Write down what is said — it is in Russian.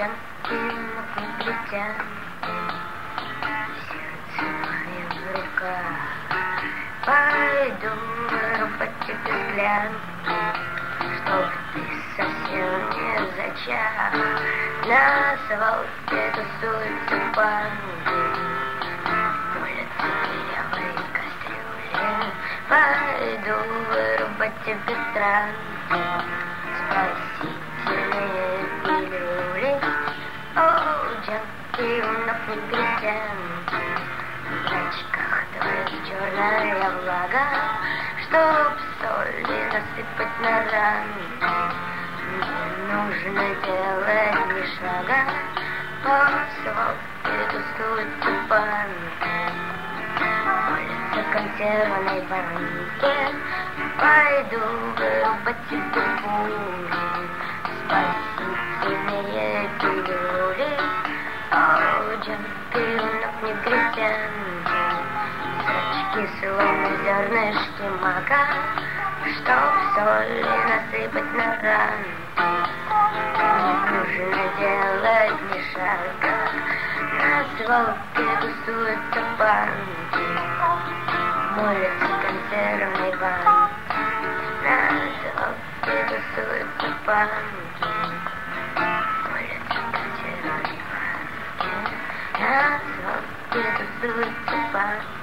Джанкинов негритян, сердце мое в руках. Пойду вырубать тебе взгляд, чтоб ты совсем не зачах. На свалке тусуются банды, улицы белой кастрюли. Пойду вырубать тебе транс, спасительные пилюли. О, Джанкинов негритян, в очках твоих черная влага, чтоб соли насыпать на раны. Не нужно делать ни шага, по свалке тусуются банды, улица консервной банки. Пойду вырубать тебе пули, спасительные пилюли. О, Джанкинов негритян, зрачки словно зернышки мака, чтоб соли насыпать на раны. Не нужно делать ни шага, на свалке тусуются банды, улица консервной банки. На свалке тусуются банки, улица консервной банки. На свалке тусуются банки.